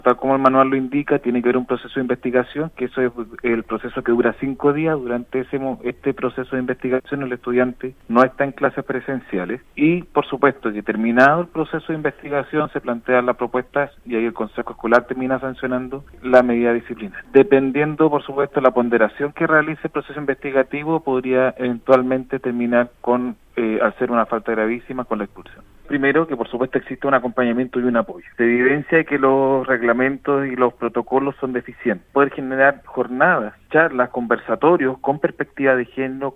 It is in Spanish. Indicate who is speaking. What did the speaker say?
Speaker 1: Tal como el manual lo indica, tiene que haber un proceso de investigación, que eso es el proceso que dura 5 días. Durante este proceso de investigación el estudiante no está en clases presenciales y, por supuesto, que terminado el proceso de investigación se plantean las propuestas y ahí el Consejo Escolar termina sancionando la medida disciplinaria. Dependiendo, por supuesto, la ponderación que realice el proceso investigativo, podría eventualmente terminar con, al ser una falta gravísima, con la expulsión. Primero, que por supuesto existe un acompañamiento y un apoyo. Se evidencia que los reglamentos y los protocolos son deficientes. Poder generar jornadas, charlas, conversatorios con perspectiva de género,